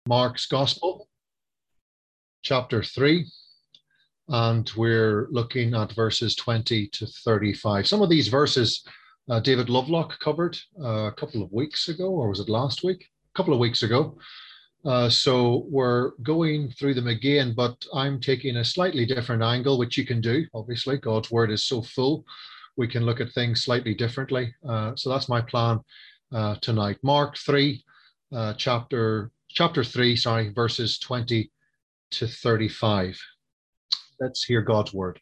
Mark's Gospel, chapter 3, and we're looking at verses 20 to 35. Some of these verses David Lovelock covered a couple of weeks ago, or was it last week? A couple of weeks ago. So we're going through them again, but I'm taking a slightly different angle, which you can do. Obviously, God's word is so full, we can look at things slightly differently. So that's my plan tonight. Mark 3, chapter 3, verses 20 to 35. Let's hear God's word.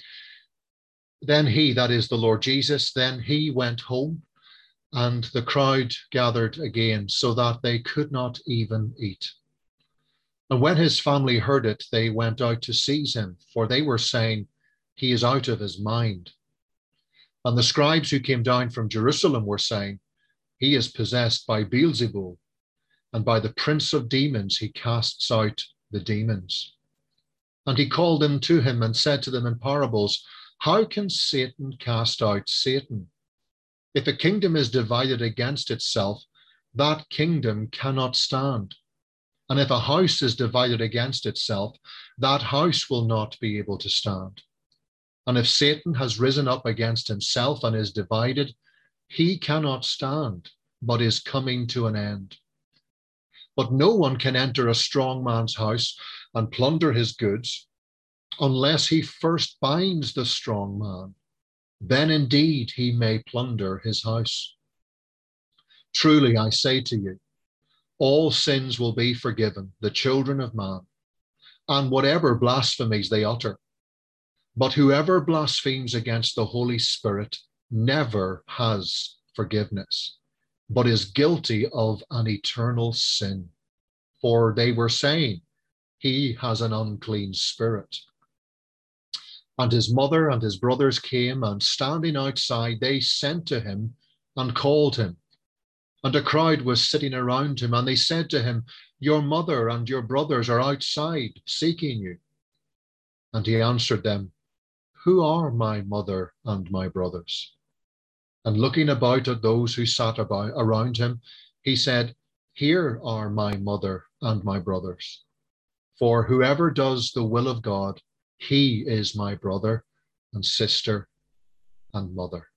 Then he, that is the Lord Jesus, then he went home, and the crowd gathered again, so that they could not even eat. And when his family heard it, they went out to seize him, for they were saying, he is out of his mind. And the scribes who came down from Jerusalem were saying, he is possessed by Beelzebul, and by the prince of demons he casts out the demons. And he called them to him and said to them in parables, how can Satan cast out Satan? If a kingdom is divided against itself, that kingdom cannot stand. And if a house is divided against itself, that house will not be able to stand. And if Satan has risen up against himself and is divided, he cannot stand, but is coming to an end. But no one can enter a strong man's house and plunder his goods unless he first binds the strong man. Then indeed he may plunder his house. Truly I say to you, all sins will be forgiven the children of man, and whatever blasphemies they utter. But whoever blasphemes against the Holy Spirit never has forgiveness, but is guilty of an eternal sin. For they were saying, he has an unclean spirit. And his mother and his brothers came, and standing outside, they sent to him and called him. And a crowd was sitting around him, and they said to him, your mother and your brothers are outside seeking you. And he answered them, who are my mother and my brothers? And looking about at those who sat around him, he said, here are my mother and my brothers. For whoever does the will of God, he is my brother and sister and mother.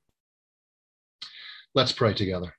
Let's pray together.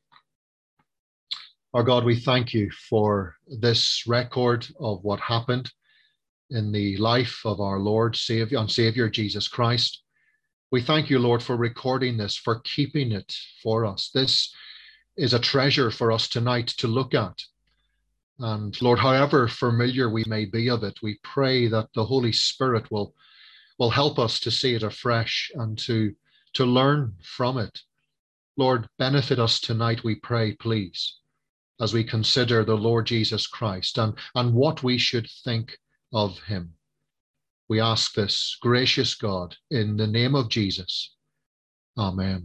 Our God, we thank you for this record of what happened in the life of our Lord and Savior Jesus Christ. We thank you, Lord, for recording this, for keeping it for us. This is a treasure for us tonight to look at. And Lord, however familiar we may be of it, we pray that the Holy Spirit will help us to see it afresh and to learn from it. Lord, benefit us tonight, we pray, please, as we consider the Lord Jesus Christ and what we should think of him. We ask this, gracious God, in the name of Jesus. Amen.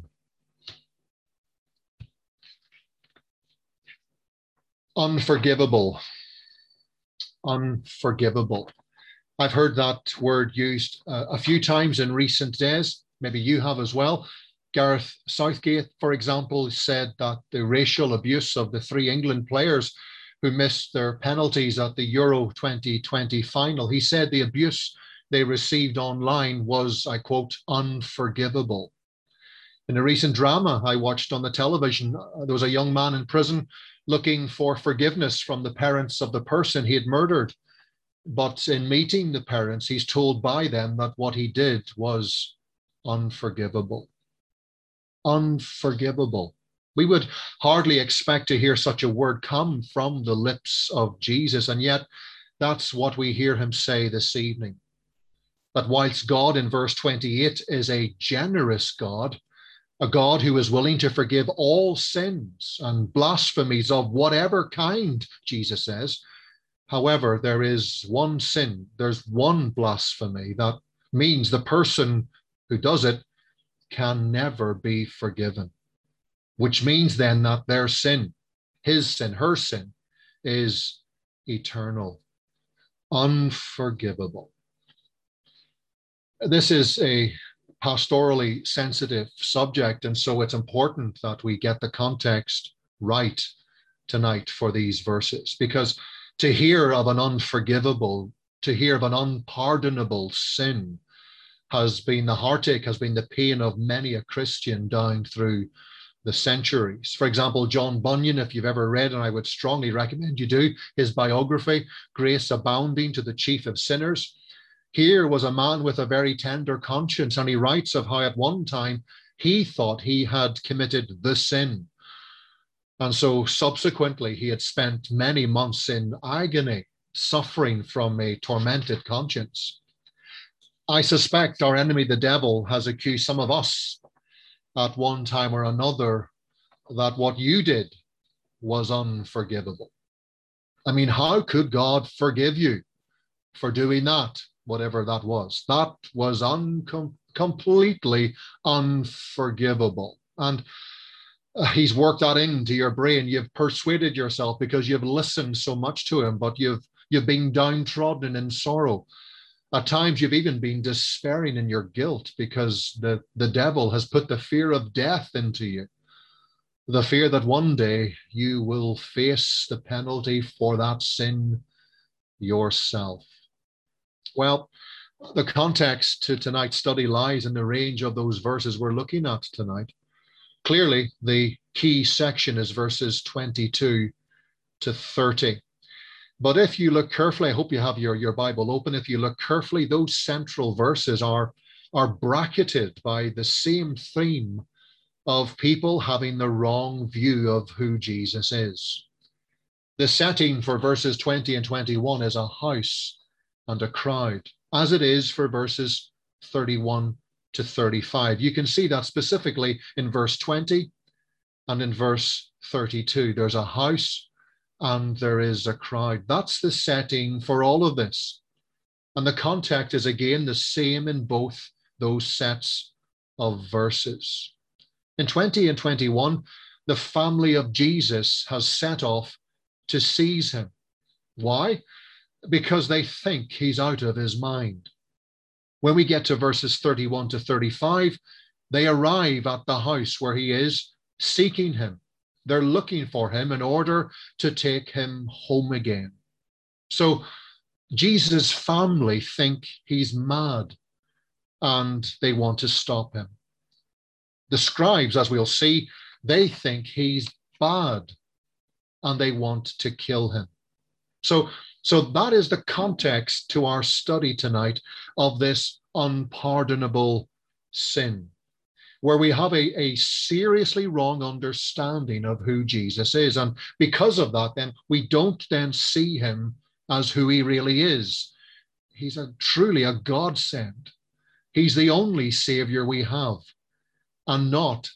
Unforgivable. Unforgivable. I've heard that word used a few times in recent days. Maybe you have as well. Gareth Southgate, for example, said that the racial abuse of the 3 England players who missed their penalties at the Euro 2020 final, he said the abuse they received online was, I quote, unforgivable. In a recent drama I watched on the television, there was a young man in prison looking for forgiveness from the parents of the person he had murdered. But in meeting the parents, he's told by them that what he did was unforgivable. Unforgivable. We would hardly expect to hear such a word come from the lips of Jesus, and yet that's what we hear him say this evening. That whilst God in verse 28 is a generous God, a God who is willing to forgive all sins and blasphemies of whatever kind, Jesus says. However, there is one sin, there's one blasphemy that means the person who does it can never be forgiven, which means then that their sin, his sin, her sin, is eternal, unforgivable. This is a pastorally sensitive subject, and so it's important that we get the context right tonight for these verses, because To hear of an unforgivable, to hear of an unpardonable sin has been the heartache, has been the pain of many a Christian down through the centuries. For example, John Bunyan, if you've ever read, and I would strongly recommend you do, his biography, Grace Abounding to the Chief of Sinners. Here was a man with a very tender conscience, and he writes of how at one time he thought he had committed the sin. And so subsequently, he had spent many months in agony, suffering from a tormented conscience. I suspect our enemy, the devil, has accused some of us at one time or another that what you did was unforgivable. I mean, how could God forgive you for doing that, whatever that was? That was completely unforgivable. And he's worked that into your brain. You've persuaded yourself because you've listened so much to him, but you've been downtrodden in sorrow. At times, you've even been despairing in your guilt because the devil has put the fear of death into you. The fear that one day you will face the penalty for that sin yourself. Well, the context to tonight's study lies in the range of those verses we're looking at tonight. Clearly, the key section is verses 22 to 30. But if you look carefully, I hope you have your Bible open. If you look carefully, those central verses are bracketed by the same theme of people having the wrong view of who Jesus is. The setting for verses 20 and 21 is a house and a crowd, as it is for verses 31 to 35. You can see that specifically in verse 20 and in verse 32. There's a house and there is a crowd. That's the setting for all of this. And the context is again the same in both those sets of verses. In 20 and 21, the family of Jesus has set off to seize him. Why? Because they think he's out of his mind. When we get to verses 31 to 35, they arrive at the house where he is, seeking him. They're looking for him in order to take him home again. So Jesus' family think he's mad and they want to stop him. The scribes, as we'll see, they think he's bad and they want to kill him. So that is the context to our study tonight of this unpardonable sin, where we have a seriously wrong understanding of who Jesus is. And because of that, then we don't then see him as who he really is. He's truly a godsend. He's the only savior we have, and not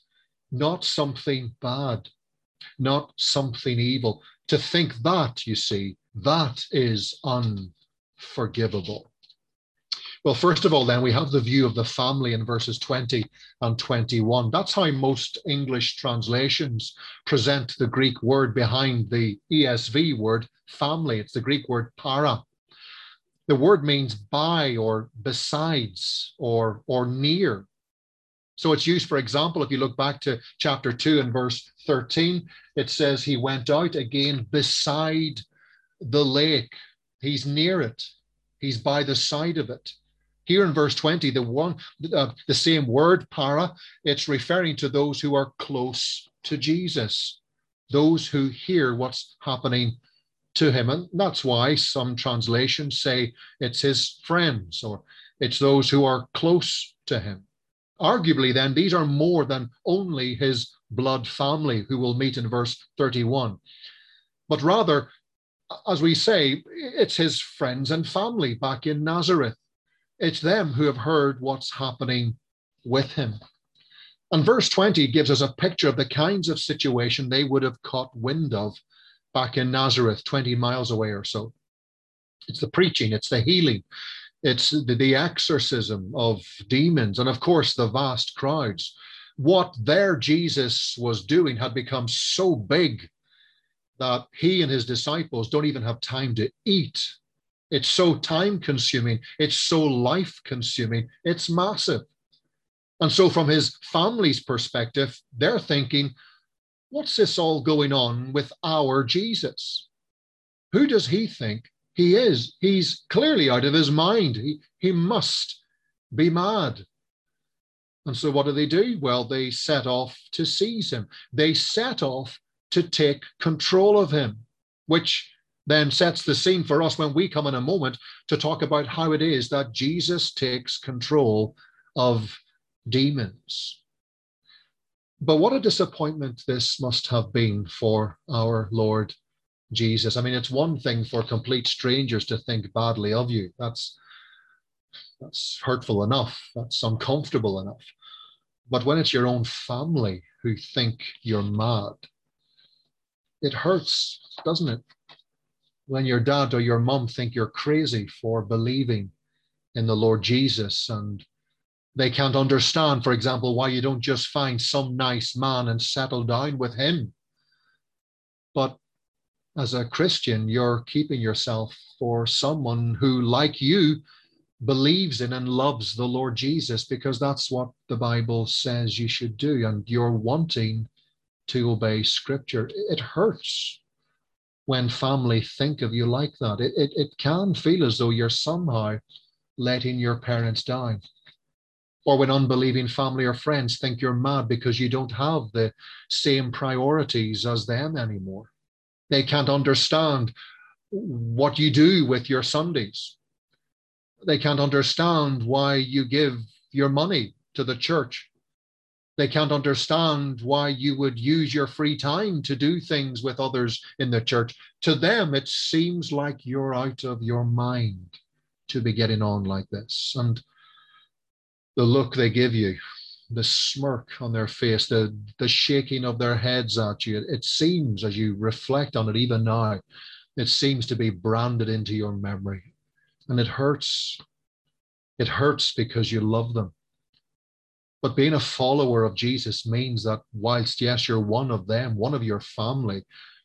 something bad, not something evil. To think that, you see, that is unforgivable. Well, first of all, then, we have the view of the family in verses 20 and 21. That's how most English translations present the Greek word behind the ESV word family. It's the Greek word para. The word means by or besides or near. So it's used, for example, if you look back to chapter 2 and verse 13, it says he went out again beside the lake. He's near it. He's by the side of it. Here in verse 20, the same word, para, it's referring to those who are close to Jesus, those who hear what's happening to him. And that's why some translations say it's his friends, or it's those who are close to him. Arguably, then, these are more than only his blood family who we'll meet in verse 31. But rather, as we say, it's his friends and family back in Nazareth. It's them who have heard what's happening with him. And verse 20 gives us a picture of the kinds of situation they would have caught wind of back in Nazareth, 20 miles away or so. It's the preaching, it's the healing, it's the exorcism of demons, and of course, the vast crowds. What their Jesus was doing had become so big that he and his disciples don't even have time to eat. It's so time-consuming. It's so life-consuming. It's massive. And so from his family's perspective, they're thinking, what's this all going on with our Jesus? Who does he think he is? He's clearly out of his mind. He must be mad. And so what do? Well, they set off to seize him. They set off to take control of him, which then sets the scene for us when we come in a moment to talk about how it is that Jesus takes control of demons. But what a disappointment this must have been for our Lord Jesus. I mean, it's one thing for complete strangers to think badly of you. That's hurtful enough. That's uncomfortable enough. But when it's your own family who think you're mad, it hurts, doesn't it? When your dad or your mum think you're crazy for believing in the Lord Jesus, and they can't understand, for example, why you don't just find some nice man and settle down with him. But as a Christian, you're keeping yourself for someone who, like you, believes in and loves the Lord Jesus, because that's what the Bible says you should do, and you're wanting to obey Scripture. It hurts when family think of you like that. It can feel as though you're somehow letting your parents down. Or when unbelieving family or friends think you're mad because you don't have the same priorities as them anymore. They can't understand what you do with your Sundays. They can't understand why you give your money to the church. They can't understand why you would use your free time to do things with others in the church. To them, it seems like you're out of your mind to be getting on like this. And the look they give you, the smirk on their face, the shaking of their heads at you, it seems, as you reflect on it even now, it seems to be branded into your memory. And it hurts. It hurts because you love them. But being a follower of Jesus means that whilst, yes, you're one of them, one of your family,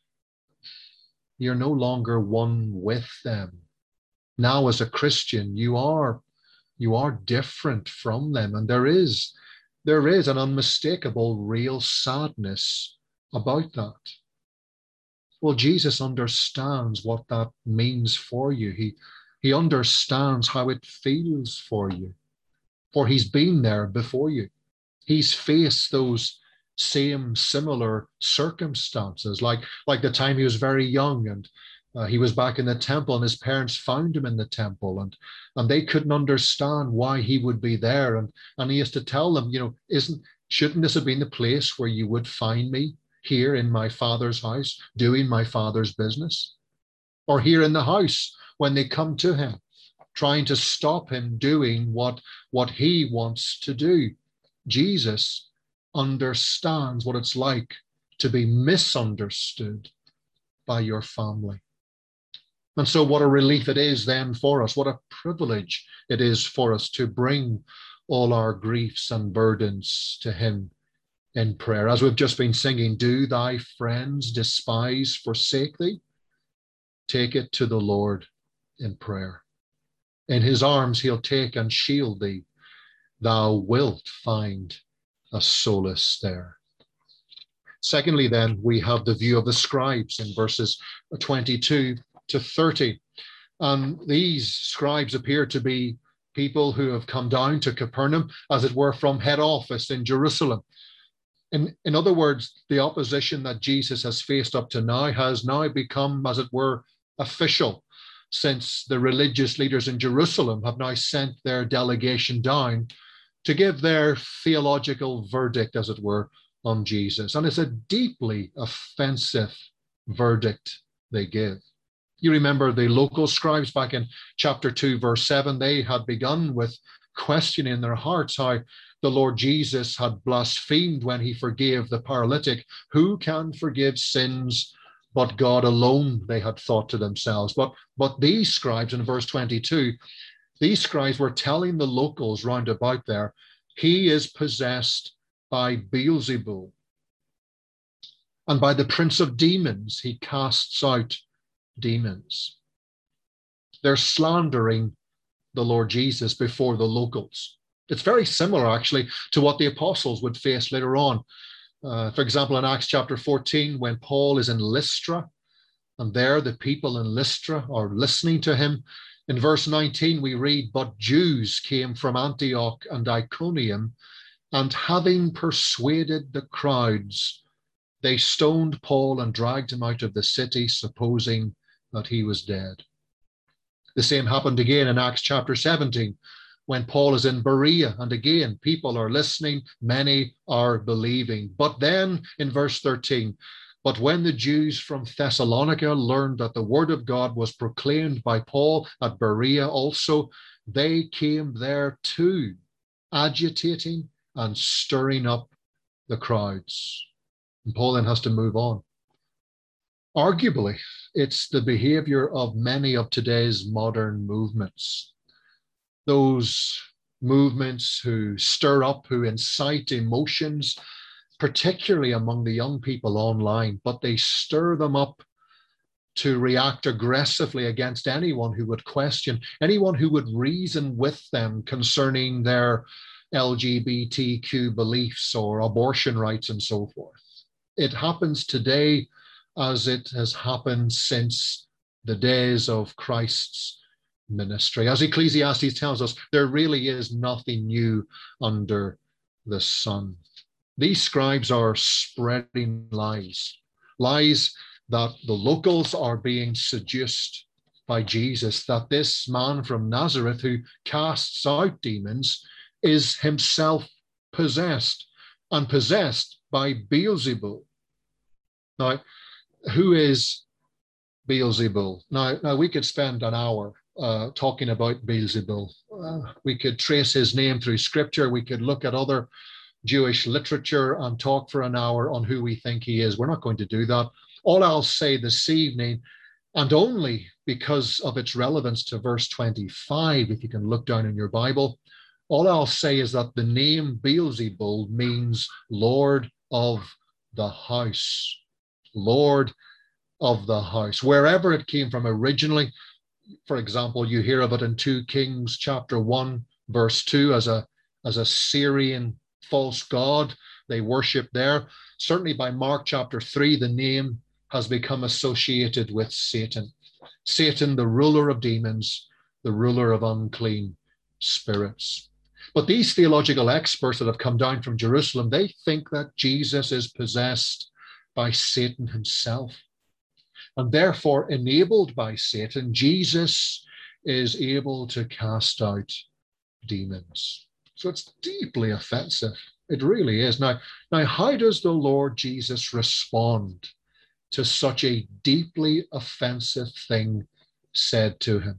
you're no longer one with them. Now, as a Christian, you are different from them. And there is an unmistakable real sadness about that. Well, Jesus understands what that means for you. He understands how it feels for you, for he's been there before you. He's faced those same similar circumstances, like the time he was very young and he was back in the temple and his parents found him in the temple and they couldn't understand why he would be there. And he used to tell them, shouldn't this have been the place where you would find me, here in my Father's house, doing my Father's business? Or here in the house when they come to him, trying to stop him doing what he wants to do. Jesus understands what it's like to be misunderstood by your family. And so what a relief it is then for us, what a privilege it is for us to bring all our griefs and burdens to him in prayer. As we've just been singing, do thy friends despise, forsake thee? Take it to the Lord in prayer. In his arms he'll take and shield thee. Thou wilt find a solace there. Secondly, then, we have the view of the scribes in verses 22 to 30. These scribes appear to be people who have come down to Capernaum, as it were, from head office in Jerusalem. In other words, the opposition that Jesus has faced up to now has now become, as it were, official, since the religious leaders in Jerusalem have now sent their delegation down to give their theological verdict, as it were, on Jesus. And it's a deeply offensive verdict they give. You remember the local scribes back in chapter 2, verse 7, they had begun with questioning in their hearts how the Lord Jesus had blasphemed when he forgave the paralytic. Who can forgive sins but God alone, they had thought to themselves. But these scribes in verse 22, these scribes were telling the locals round about there, he is possessed by Beelzebul. And by the prince of demons, he casts out demons. They're slandering the Lord Jesus before the locals. It's very similar, actually, to what the apostles would face later on. For example, in Acts chapter 14, when Paul is in Lystra, And there the people in Lystra are listening to him. In verse 19, we read, "But Jews came from Antioch and Iconium, and having persuaded the crowds, they stoned Paul and dragged him out of the city, supposing that he was dead." The same happened again in Acts chapter 17, when Paul is in Berea, and again, people are listening, many are believing. But then in verse 13, "But when the Jews from Thessalonica learned that the word of God was proclaimed by Paul at Berea also, they came there too, agitating and stirring up the crowds." And Paul then has to move on. Arguably, it's the behavior of many of today's modern movements. Those movements who stir up, who incite emotions, particularly among the young people online, but they stir them up to react aggressively against anyone who would question, anyone who would reason with them concerning their LGBTQ beliefs or abortion rights and so forth. It happens today as it has happened since the days of Christ's ministry. As Ecclesiastes tells us, there really is nothing new under the sun. These scribes are spreading lies, lies that the locals are being seduced by Jesus, that this man from Nazareth who casts out demons is himself possessed, and possessed by Beelzebul. Now, who is Beelzebul? Now we could spend an hour talking about Beelzebul. We could trace his name through scripture. We could look at other Jewish literature and talk for an hour on who we think he is. We're not going to do that. All I'll say this evening, and only because of its relevance to verse 25, if you can look down in your Bible, all I'll say is that the name Beelzebul means Lord of the house. Lord of the house. Wherever it came from originally, for example, you hear of it in 2 Kings chapter 1, verse 2, as a Syrian false god. They worship there. Certainly by Mark chapter 3, the name has become associated with Satan. Satan, the ruler of demons, the ruler of unclean spirits. But these theological experts that have come down from Jerusalem, they think that Jesus is possessed by Satan himself. And therefore, enabled by Satan, Jesus is able to cast out demons. So it's deeply offensive. It really is. Now, how does the Lord Jesus respond to such a deeply offensive thing said to him?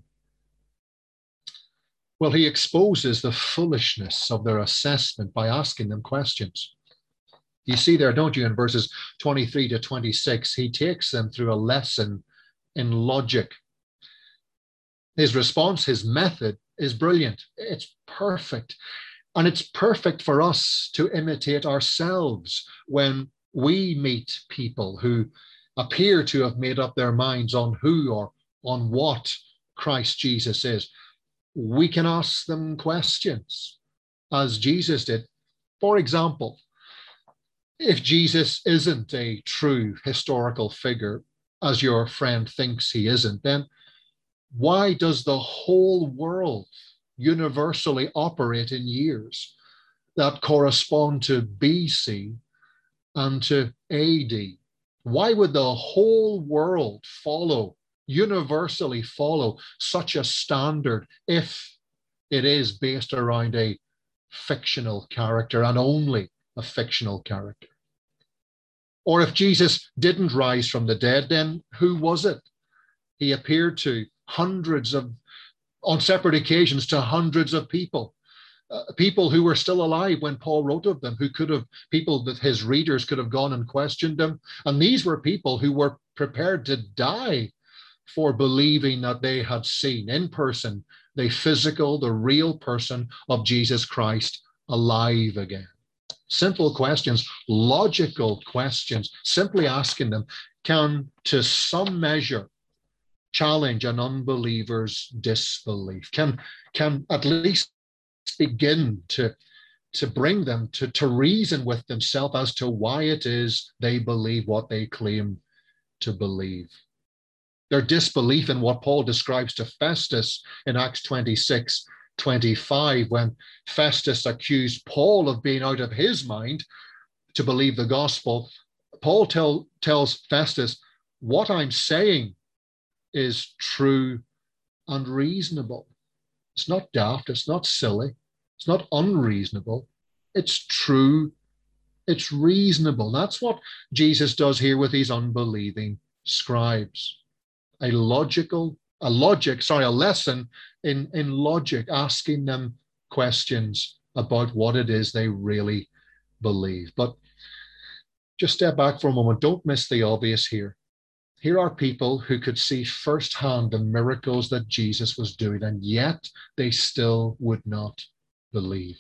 Well, he exposes the foolishness of their assessment by asking them questions. You see there, don't you, in verses 23 to 26, he takes them through a lesson in logic. His response, his method is brilliant. It's perfect. And it's perfect for us to imitate ourselves when we meet people who appear to have made up their minds on who or on what Christ Jesus is. We can ask them questions, as Jesus did. For example, if Jesus isn't a true historical figure, as your friend thinks he isn't, then why does the whole world universally operate in years that correspond to BC and to AD? Why would the whole world universally follow such a standard if it is based around a fictional character and only a fictional character? Or if Jesus didn't rise from the dead, then who was it? He appeared to on separate occasions, to hundreds of people, people who were still alive when Paul wrote of them, people that his readers could have gone and questioned them. And these were people who were prepared to die for believing that they had seen in person the real person of Jesus Christ alive again. Simple questions, logical questions, simply asking them can, to some measure, challenge an unbeliever's disbelief, can at least begin to bring them to reason with themselves as to why it is they believe what they claim to believe. Their disbelief in what Paul describes to Festus in Acts 26:25, when Festus accused Paul of being out of his mind to believe the gospel. Paul tells Festus, what I'm saying is true and reasonable. It's not daft, it's not silly, it's not unreasonable. It's true, it's reasonable. That's what Jesus does here with these unbelieving scribes. A lesson in logic, asking them questions about what it is they really believe. But just step back for a moment. Don't miss the obvious here. Here are people who could see firsthand the miracles that Jesus was doing, and yet they still would not believe.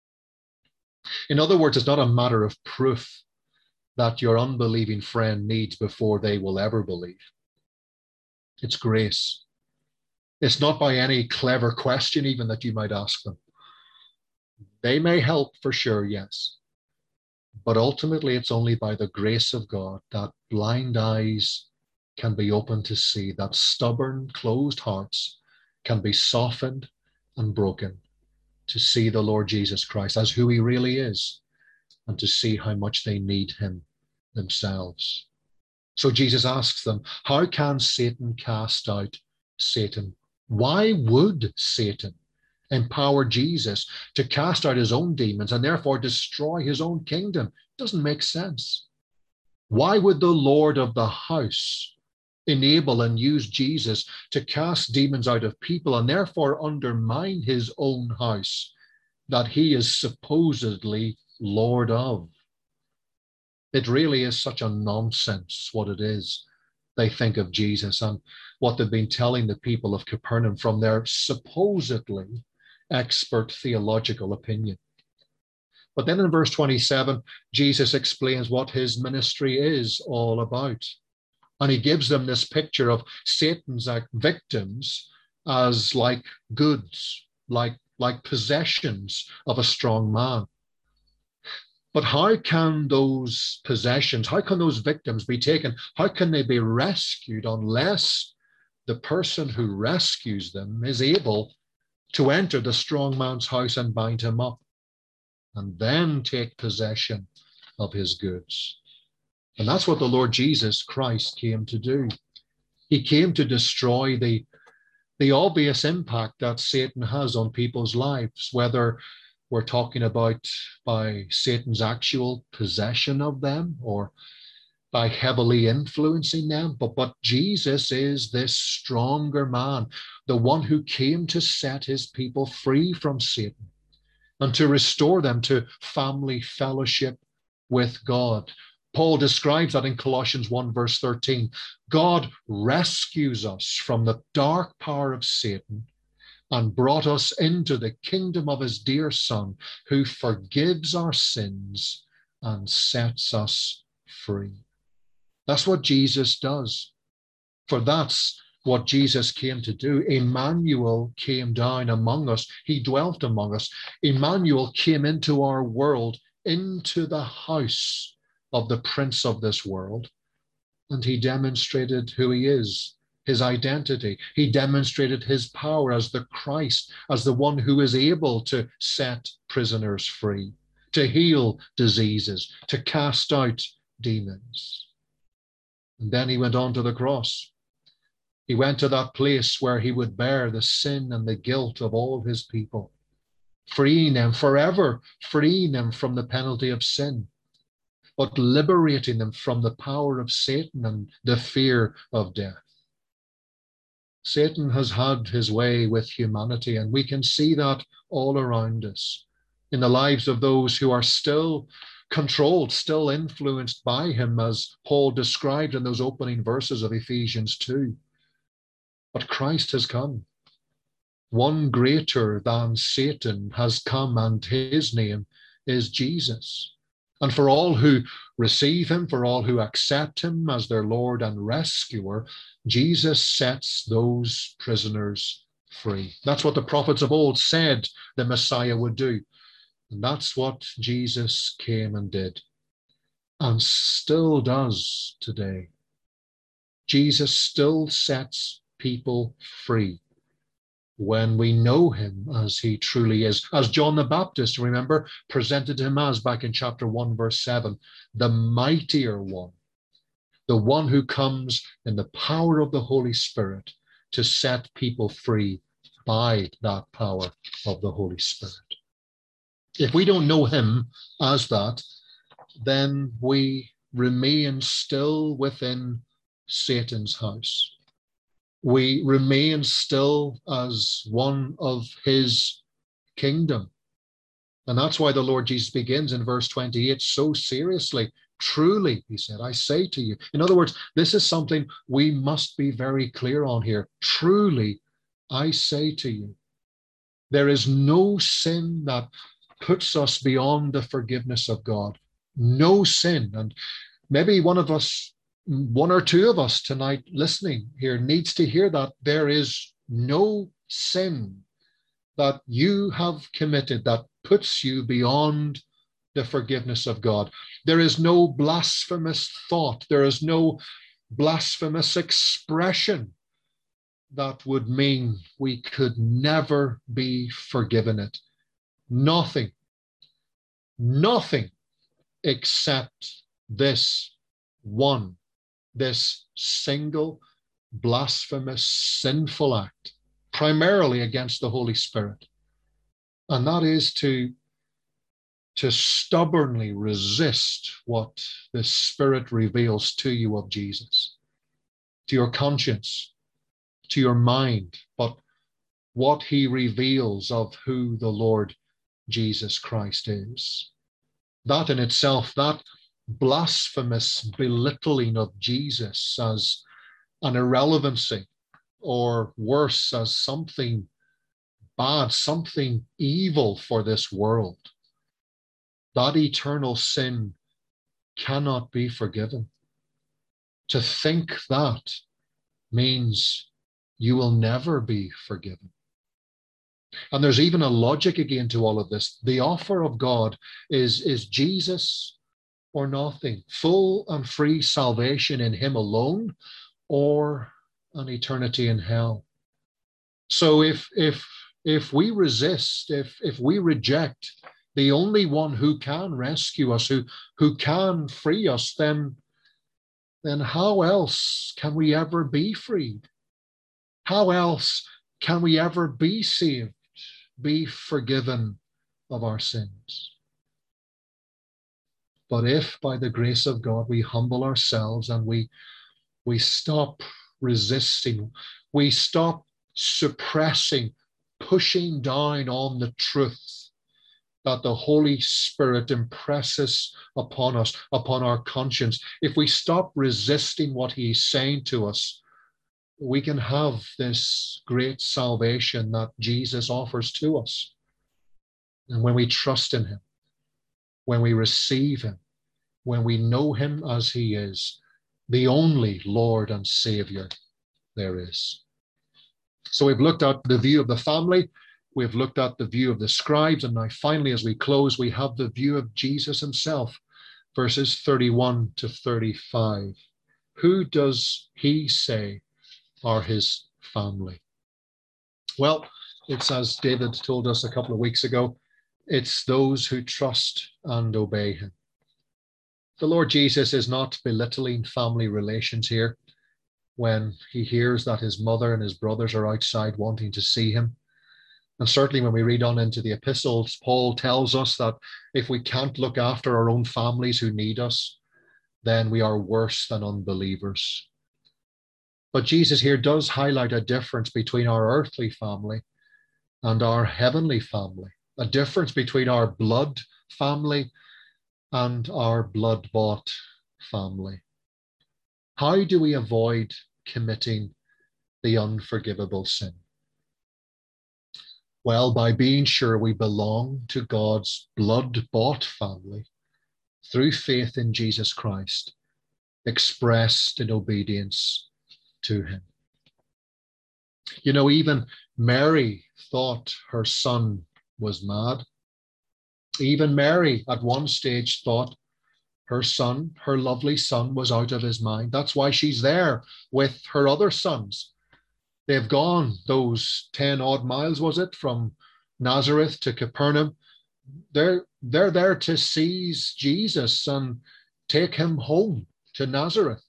In other words, it's not a matter of proof that your unbelieving friend needs before they will ever believe. It's grace. It's not by any clever question even that you might ask them. They may help for sure, yes. But ultimately, it's only by the grace of God that blind eyes can be opened to see, that stubborn, closed hearts can be softened and broken to see the Lord Jesus Christ as who he really is, and to see how much they need him themselves. So Jesus asks them, how can Satan cast out Satan? Why would Satan empower Jesus to cast out his own demons and therefore destroy his own kingdom? It doesn't make sense. Why would the Lord of the house enable and use Jesus to cast demons out of people and therefore undermine his own house that he is supposedly Lord of? It really is such a nonsense what it is they think of Jesus and what they've been telling the people of Capernaum from their supposedly expert theological opinion. But then in verse 27, Jesus explains what his ministry is all about. And he gives them this picture of Satan's victims as like goods, like possessions of a strong man. But how can those possessions, how can those victims be taken? How can they be rescued unless the person who rescues them is able to enter the strong man's house and bind him up and then take possession of his goods? And that's what the Lord Jesus Christ came to do. He came to destroy the obvious impact that Satan has on people's lives, whether we're talking about by Satan's actual possession of them or by heavily influencing them. But Jesus is this stronger man, the one who came to set his people free from Satan and to restore them to family fellowship with God. Paul describes that in Colossians 1 verse 13. God rescues us from the dark power of Satan and brought us into the kingdom of his dear Son, who forgives our sins and sets us free. That's what Jesus does. For that's what Jesus came to do. Emmanuel came down among us. He dwelt among us. Emmanuel came into our world, into the house of the prince of this world, and he demonstrated who he is, his identity. He demonstrated his power as the Christ, as the one who is able to set prisoners free, to heal diseases, to cast out demons. And then he went on to the cross. He went to that place where he would bear the sin and the guilt of all his people, freeing them forever, freeing them from the penalty of sin, but liberating them from the power of Satan and the fear of death. Satan has had his way with humanity, and we can see that all around us in the lives of those who are still controlled, still influenced by him, as Paul described in those opening verses of Ephesians 2. But Christ has come. One greater than Satan has come, and his name is Jesus. And for all who receive him, for all who accept him as their Lord and rescuer, Jesus sets those prisoners free. That's what the prophets of old said the Messiah would do. And that's what Jesus came and did, and still does today. Jesus still sets people free when we know him as he truly is. As John the Baptist, remember, presented him as back in chapter 1, verse 7, the mightier one, the one who comes in the power of the Holy Spirit to set people free by that power of the Holy Spirit. If we don't know him as that, then we remain still within Satan's house. We remain still as one of his kingdom. And that's why the Lord Jesus begins in verse 28 so seriously. Truly, he said, I say to you. In other words, this is something we must be very clear on here. Truly, I say to you, there is no sin that puts us beyond the forgiveness of God. No sin. And maybe one or two of us tonight listening here needs to hear that there is no sin that you have committed that puts you beyond the forgiveness of God. There is no blasphemous thought. There is no blasphemous expression that would mean we could never be forgiven it. Nothing except this single blasphemous, sinful act, primarily against the Holy Spirit. And that is to stubbornly resist what the Spirit reveals to you of Jesus, to your conscience, to your mind, but what he reveals of who the Lord Jesus Christ is. That in itself, that blasphemous belittling of Jesus as an irrelevancy, or worse, as something bad, something evil for this world, that eternal sin cannot be forgiven. To think that means you will never be forgiven. And there's even a logic again to all of this. The offer of God is Jesus or nothing, full and free salvation in him alone, or an eternity in hell. So if we resist, if we reject the only one who can rescue us, who can free us, then how else can we ever be freed? How else can we ever be saved, be forgiven of our sins? But if by the grace of God we humble ourselves and we stop resisting, we stop suppressing, pushing down on the truth that the Holy Spirit impresses upon us, upon our conscience, if we stop resisting what he's saying to us, we can have this great salvation that Jesus offers to us. And when we trust in him, when we receive him, when we know him as he is, the only Lord and Savior there is. So we've looked at the view of the family, we've looked at the view of the scribes, and now finally, as we close, we have the view of Jesus himself, verses 31 to 35. Who does he say are his family? Well, it's as David told us a couple of weeks ago, it's those who trust and obey him. The Lord Jesus is not belittling family relations here when he hears that his mother and his brothers are outside wanting to see him. And certainly when we read on into the epistles, Paul tells us that if we can't look after our own families who need us, then we are worse than unbelievers. But Jesus here does highlight a difference between our earthly family and our heavenly family, a difference between our blood family and our blood-bought family. How do we avoid committing the unforgivable sin? Well, by being sure we belong to God's blood-bought family through faith in Jesus Christ, expressed in obedience to him. You know, even Mary thought her son was mad. Even Mary at one stage thought Her son, her lovely son, was out of his mind. That's why she's there with her other sons. They've gone those 10 odd miles, was it, from Nazareth to Capernaum. They're there to seize Jesus and take him home to Nazareth.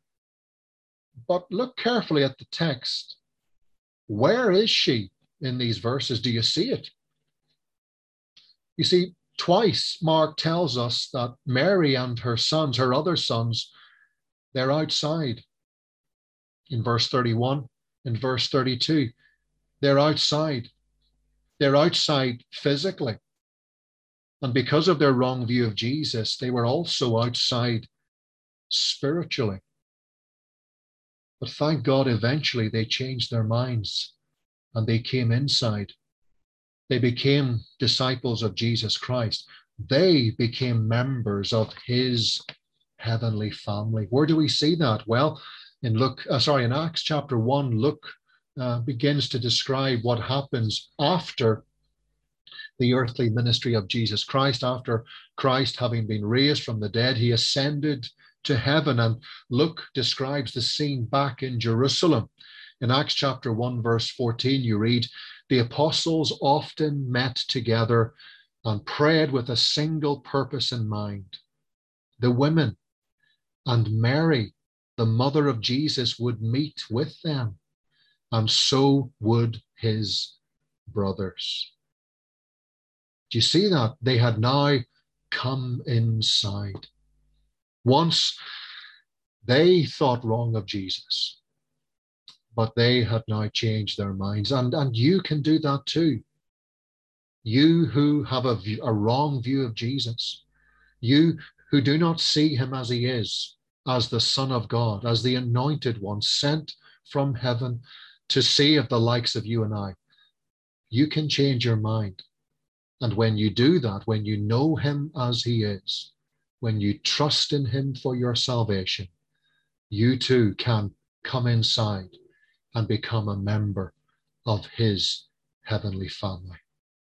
But look carefully at the text. Where is she in these verses? Do you see it? You see, twice Mark tells us that Mary and her sons, her other sons, they're outside. In verse 31, in verse 32, they're outside. They're outside physically. And because of their wrong view of Jesus, they were also outside spiritually. But thank God, eventually they changed their minds and they came inside. They became disciples of Jesus Christ. They became members of his heavenly family. Where do we see that? Well, in Acts chapter 1, Luke begins to describe what happens after the earthly ministry of Jesus Christ. After Christ, having been raised from the dead, he ascended to heaven. And Luke describes the scene back in Jerusalem. In Acts chapter 1, verse 14, you read, the apostles often met together and prayed with a single purpose in mind. The women and Mary, the mother of Jesus, would meet with them, and so would his brothers. Do you see that? They had now come inside. Once they thought wrong of Jesus, but they had now changed their minds. And you can do that too. You who have a wrong view of Jesus, you who do not see him as he is, as the Son of God, as the anointed one sent from heaven to save the likes of you and I, you can change your mind. And when you do that, when you know him as he is, when you trust in him for your salvation, you too can come inside and become a member of his heavenly family.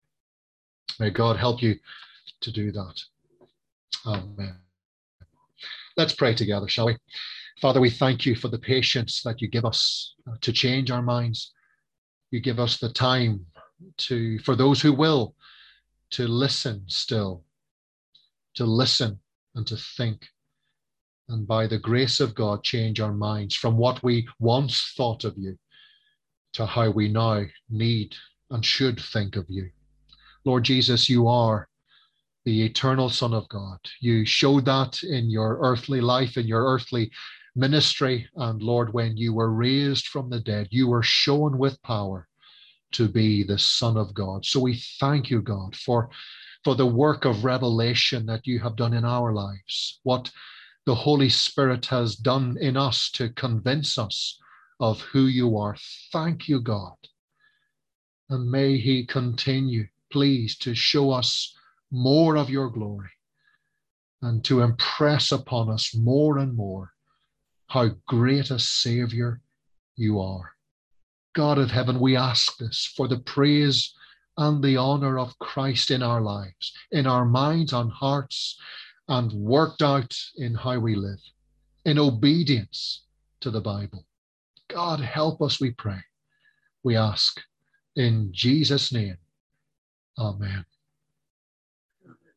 May God help you to do that. Amen. Let's pray together, shall we? Father, we thank you for the patience that you give us to change our minds. You give us the time for those who will, to listen still, to listen and to think. And by the grace of God, change our minds from what we once thought of you to how we now need and should think of you. Lord Jesus, you are the eternal Son of God. You showed that in your earthly life, in your earthly ministry. And Lord, when you were raised from the dead, you were shown with power to be the Son of God. So we thank you, God, for the work of revelation that you have done in our lives, what the Holy Spirit has done in us to convince us of who you are. Thank you, God. And may he continue, please, to show us more of your glory and to impress upon us more and more how great a Savior you are. God of heaven, we ask this for the praise and the honor of Christ in our lives, in our minds and hearts, and worked out in how we live, in obedience to the Bible. God, help us, we pray. We ask in Jesus' name. Amen.